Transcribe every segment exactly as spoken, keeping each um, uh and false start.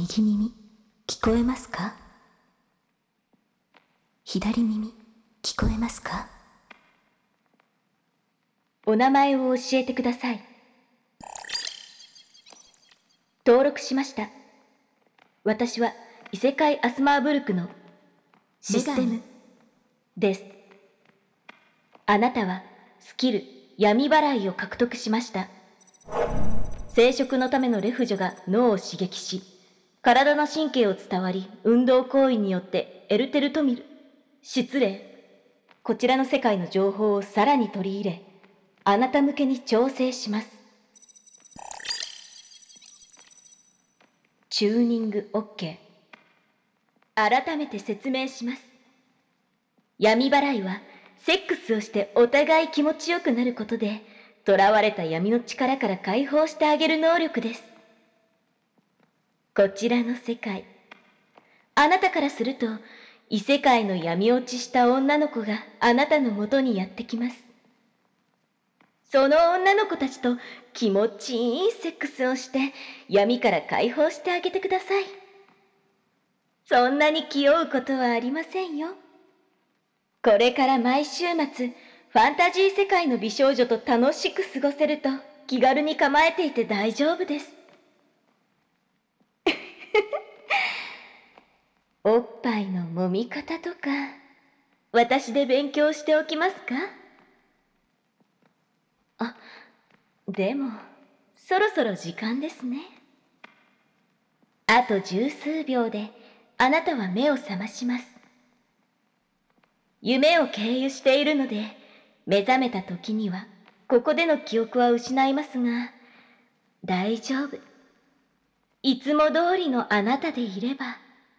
右耳聞こえますか？左耳聞こえますか？ お名前を教えてください。登録しました。私は異世界アスマーブルクのシステムです。あなたはスキル闇払いを獲得しました。生殖のためのレフジョが脳を刺激し、体の神経を伝わり、運動行為によってエルテルトミル、失礼。こちらの世界の情報をさらに取り入れ、あなた向けに調整します。チューニング OK。改めて説明します。闇払いは、セックスをしてお互い気持ちよくなることで、囚われた闇の力から解放してあげる能力です。こちらの世界。あなたからすると、異世界の闇落ちした女の子があなたの元にやってきます。その女の子たちと気持ちいいセックスをして闇から解放してあげてください。そんなに気負うことはありませんよ。これから毎週末、ファンタジー世界の美少女と楽しく過ごせると気軽に構えていて大丈夫です。おっぱいの揉み方とか、私で勉強しておきますか？あ、でも、そろそろ時間ですね。あと十数秒で、あなたは目を覚まします。夢を経由しているので、目覚めた時には、ここでの記憶は失いますが、大丈夫。いつも通りのあなたでいれば、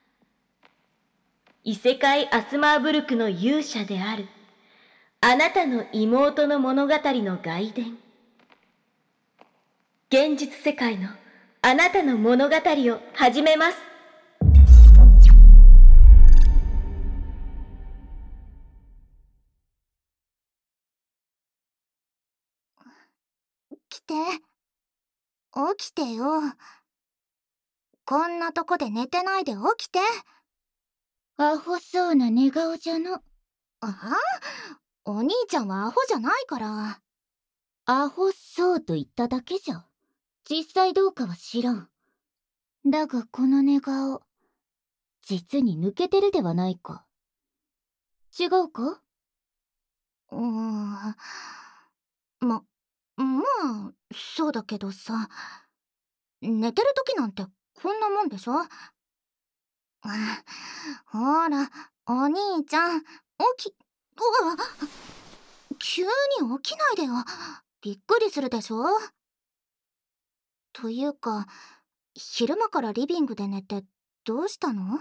異世界アスマーブルクの勇者である、あなたの妹の物語の外伝。現実世界のあなたの物語を始めます。 来て。起きてよ。こんなとこで寝てないで起きて。 アホそうな寝顔じゃの。 あ？お兄ちゃんはアホじゃないから。 アホそうと言っただけじゃ。実際どうかは知らん。だがこの寝顔、実に抜けてるではないか。違うか？ うーん。ま、まあ、そうだけどさ。寝てる時なんてこんなもんでしょ？ほら、お兄ちゃん、起き、うわ、急に起きないでよ。びっくりするでしょ？というか、昼間からリビングで寝てどうしたの？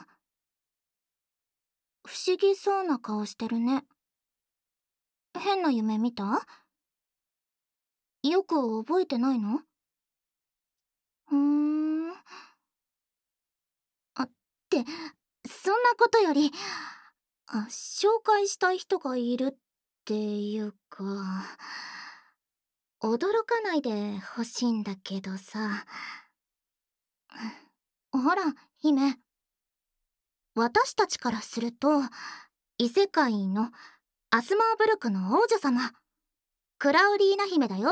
不思議そうな顔してるね。変な夢見た？よく覚えてないの？ふーん。あ、って、そんなことより、あ、紹介したい人がいるっていうか、驚かないでほしいんだけどさ。ほら、姫。私たちからすると、異世界のアスマーブルクの王女様、クラウリーナ姫だよ。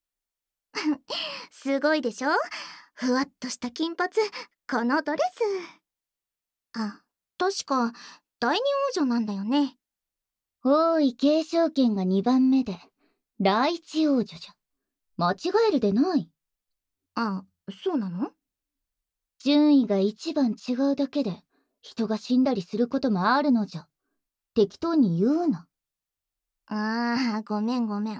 すごいでしょ？ふわっとした金髪、このドレス。あ、確か第二王女なんだよね。 王位継承権がにばんめで、第一王女じゃ。間違えるでない。 あ、そうなの？ 順位が一番違うだけで、人が死んだりすることもあるのじゃ。適当に言うな。 ああ、ごめんごめん。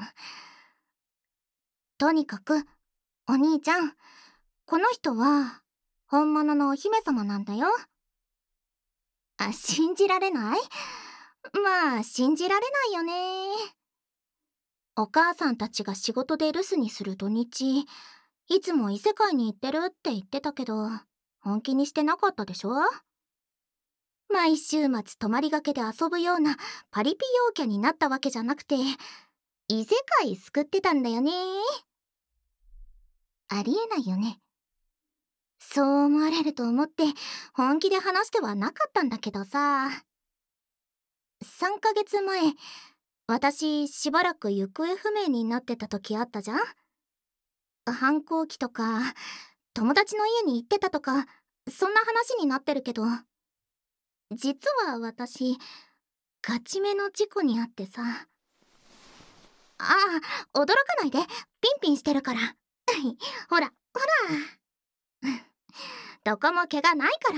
とにかく、お兄ちゃん、この人は、本物のお姫様なんだよ。あ、信じられない？まあ、信じられないよね。お母さんたちが仕事で留守にする土日、いつも異世界に行ってるって言ってたけど、本気にしてなかったでしょ？毎週末泊まりがけで遊ぶようなパリピ陽キャになったわけじゃなくて、異世界救ってたんだよね。ありえないよね。 そう思われると思って本気で話してはなかったんだけどさ。さんかげつまえ、私しばらく行方不明になってた時あったじゃん。反抗期とか友達の家に行ってたとか、そんな話になってるけど、実は私ガチめの事故にあってさ。ああ、驚かないで、ピンピンしてるからほらほらどこも怪我ないから。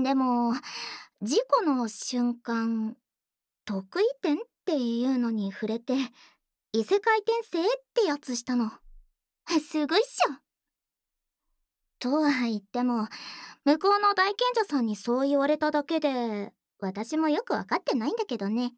でも事故の瞬間、得意点っていうのに触れて異世界転生ってやつしたの。すごいっしょ。とは言っても向こうの大賢者さんにそう言われただけで、私もよくわかってないんだけどね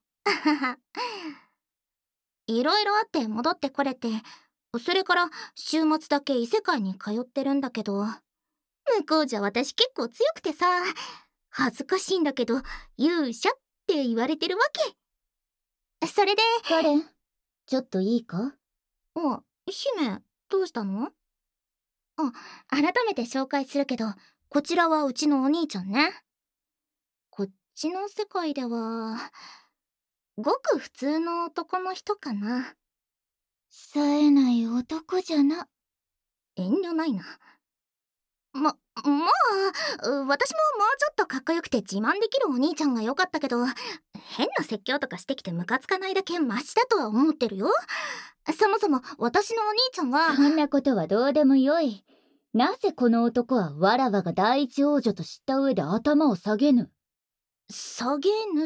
いろいろあって戻ってこれて、それから週末だけ異世界に通ってるんだけど、向こうじゃ私結構強くてさ、恥ずかしいんだけど勇者って言われてるわけ。それでカレン、ちょっといいか？ あ、姫、どうしたの？あ、改めて紹介するけど、こちらはうちのお兄ちゃんね。こっちの世界ではごく普通の男の人かな。 冴えない男じゃな。 遠慮ないな。ま、まあ、私ももうちょっとかっこよくて自慢できるお兄ちゃんが良かったけど、変な説教とかしてきてムカつかないだけマシだとは思ってるよ。そもそも私のお兄ちゃんは。 そんなことはどうでもよい。なぜこの男はわらわが第一王女と知った上で頭を下げぬ？ 下げぬって、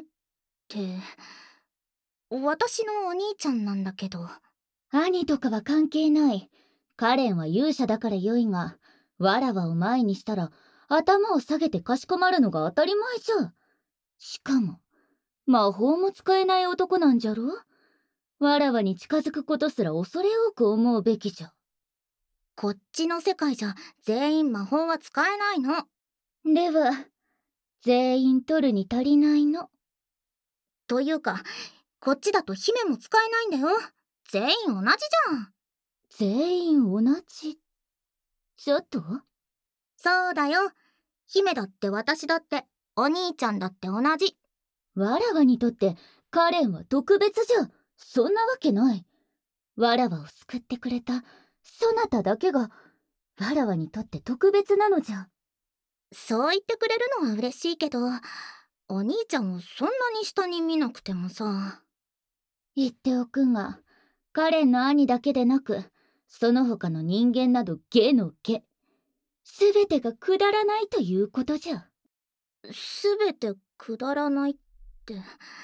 私のお兄ちゃんなんだけど。 兄とかは関係ない。カレンは勇者だからよいが、わらわを前にしたら頭を下げてかしこまるのが当たり前じゃ。しかも魔法も使えない男なんじゃろ。わらわに近づくことすら恐れ多く思うべきじゃ。 こっちの世界じゃ全員魔法は使えないの。 では全員取るに足りないの？ というか、こっちだと姫も使えないんだよ。全員同じじゃん。 全員同じ？ちょっと？ そうだよ。姫だって私だってお兄ちゃんだって同じ。 わらわにとってカレンは特別じゃ。そんなわけない。わらわを救ってくれたそなただけがわらわにとって特別なのじゃ。 そう言ってくれるのは嬉しいけど、お兄ちゃんをそんなに下に見なくてもさ。 言っておくが、カレンの兄だけでなくその他の人間など下の下、すべてがくだらないということじゃ。 すべてくだらないって。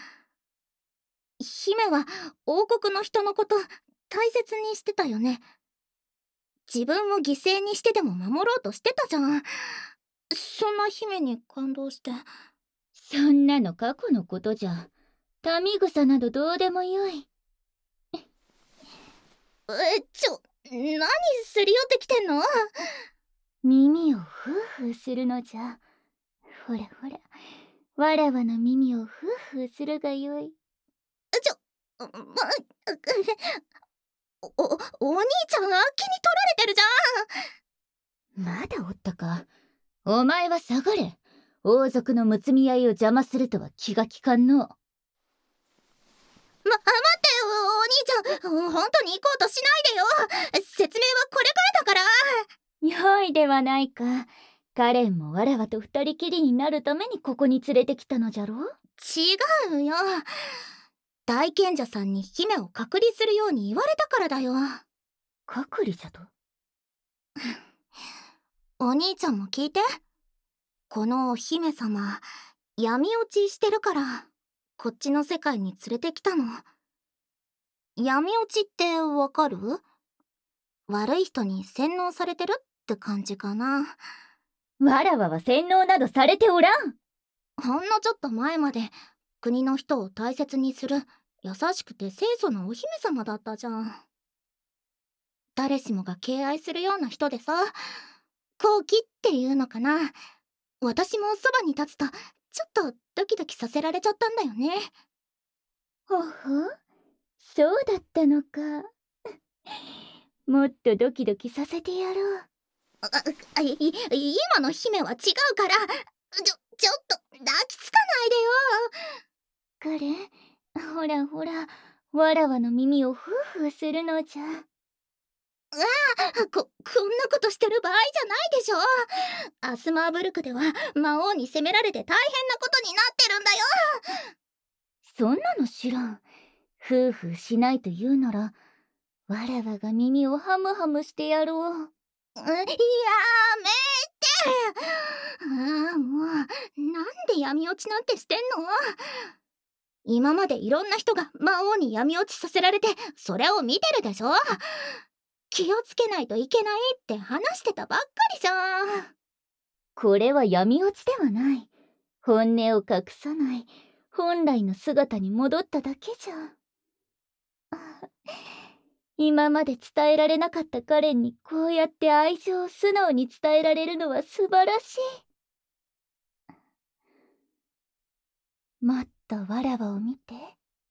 姫は王国の人のこと大切にしてたよね。自分を犠牲にしてでも守ろうとしてたじゃん。そんな姫に感動して。 そんなの過去のことじゃ。民草などどうでもよい。 え、ちょ、何すり寄ってきてんの？ 耳をフーフーするのじゃ。ほらほら、わらわの耳をフーフーするがよい。 ちょ、ま、お、お兄ちゃんあっけに取られてるじゃん。まだおったか。お前は下がれ。王族のむつみ合いを邪魔するとは気が利かんの。ま、 待ってよ、お兄ちゃん。本当に行こうとしないでよ。説明はこれからだから。 よいではないか。カレンもわらわと二人きりになるためにここに連れてきたのじゃろう。 違うよ。大賢者さんに姫を隔離するように言われたからだよ。 隔離じゃと？ お兄ちゃんも聞いて。このお姫様、闇落ちしてるからこっちの世界に連れてきたの。闇落ちってわかる？悪い人に洗脳されてるって感じかな。 わらわは洗脳などされておらん。 ほんのちょっと前まで国の人を大切にする優しくて清楚なお姫様だったじゃん。誰しもが敬愛するような人でさ、好奇っていうのかな。私もそばに立つとちょっとドキドキさせられちゃったんだよね。 ほほ、そうだったのか。もっとドキドキさせてやろう。 あいい今の姫は違うから、ちょちょっと抱きつかないでよ。 カレン、ほらほら、わらわの耳をフーフーするのじゃ。 ここんなことしてる場合じゃないでしょ。アスマーブルクでは魔王に責められて大変なことになってるんだよ。 そんなの知らん。フーフーしないと言うなら、わらわが耳をハムハムしてやろう。 やめて。ああ、もうなんで闇落ちなんてしてんの。今までいろんな人が魔王に闇落ちさせられてそれを見てるでしょ。気をつけないといけないって話してたばっかりじゃん。 これは闇落ちではない。本音を隠さない本来の姿に戻っただけじゃ。今まで伝えられなかったカレンにこうやって愛情を素直に伝えられるのは素晴らしい。もっとわらわを見て。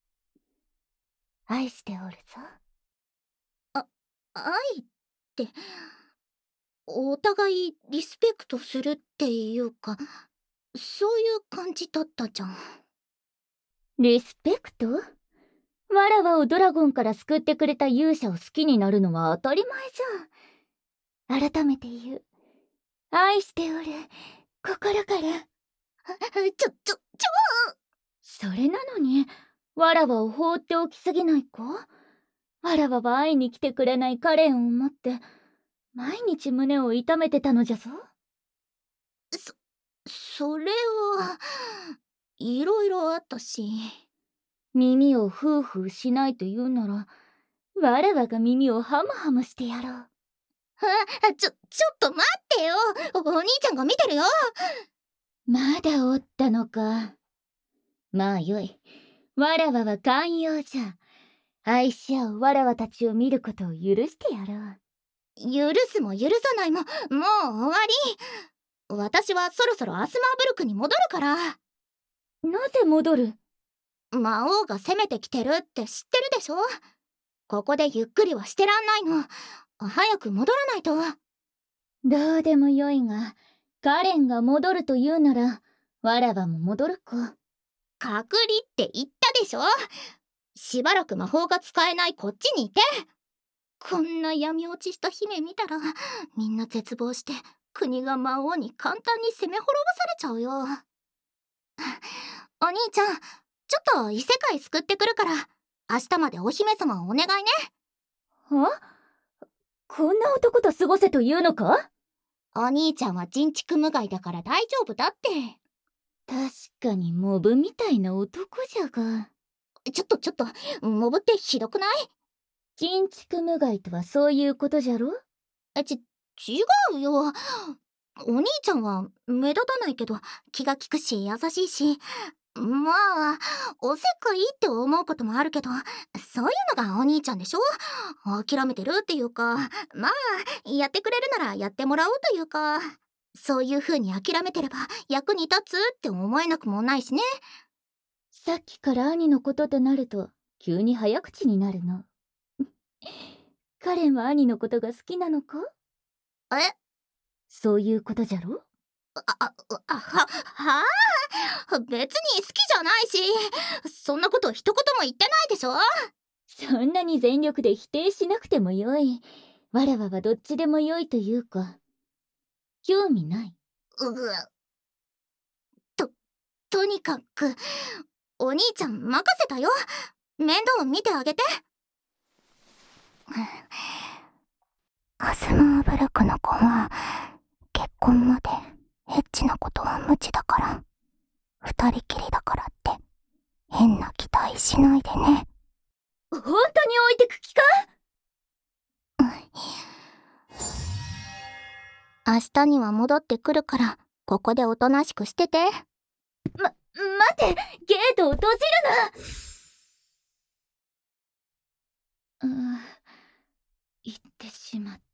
愛しておるぞ。 あ、愛ってお互いリスペクトするっていうか、そういう感じだったじゃん。 リスペクト？わらわをドラゴンから救ってくれた勇者を好きになるのは当たり前じゃん。改めて言う。愛しておる。心から。 ちょ、ちょ、ちょそれなのに、わらわを放っておきすぎないか？わらわは会いに来てくれないカレンを思って、毎日胸を痛めてたのじゃぞ。 そ、それは、いろいろあったし。 耳をフーフーしないと言うなら、わらわが耳をハムハムしてやろう。 あ、ちょ、ちょっと待ってよ。お兄ちゃんが見てるよ。 まだおったのか。まあよい。わらわは寛容じゃ。愛し合うわらわたちを見ることを許してやろう。 許すも許さないも、もう終わり。私はそろそろアスマーブルクに戻るから。 なぜ戻る？ 魔王が攻めてきてるって知ってるでしょ。ここでゆっくりはしてらんないの。早く戻らないと。 どうでもよいが、カレンが戻ると言うなら、わらわも戻るか。 隔離って言ったでしょ。しばらく魔法が使えないこっちにいて。こんな闇落ちした姫見たらみんな絶望して国が魔王に簡単に攻め滅ぼされちゃうよ。お兄ちゃん、ちょっと異世界救ってくるから明日までお姫様をお願いね。 は？こんな男と過ごせというのか？ お兄ちゃんは人畜無害だから大丈夫だって。 確かにモブみたいな男じゃが。 ちょっとちょっと、モブってひどくない？ 人畜無害とはそういうことじゃろ？ え、ち、違うよ。お兄ちゃんは目立たないけど気が利くし優しいし、まあおせっかいって思うこともあるけど、そういうのがお兄ちゃんでしょ。諦めてるっていうか、まあやってくれるならやってもらおうというか、そういう風に諦めてれば役に立つって思えなくもないしね。 さっきから兄のこととなると急に早口になるの。カレンは兄のことが好きなのか？ え？ そういうことじゃろ？ あ、あ、あ、は、はあ、別に好きじゃないし、そんなこと一言も言ってないでしょ。 そんなに全力で否定しなくてもよい。わらわはどっちでもよいというか、興味ない。 うぐ。と、とにかく、お兄ちゃん任せたよ。面倒見てあげて。 アスマーブルクの子は結婚までエッチなことは無知だから、二人きりだからって変な期待しないでね。 本当に置いてく気か？ 明日には戻ってくるからここでおとなしくしてて。 ま、待て、ゲートを閉じるな。うん、言ってしまった。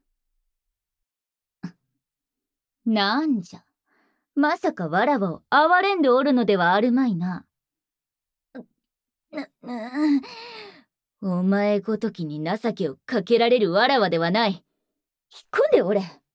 なんじゃ、まさかわらわを哀れんでおるのではあるまいな。な、な、お前ごときに情けをかけられるわらわではない。 引っ込んでおれ。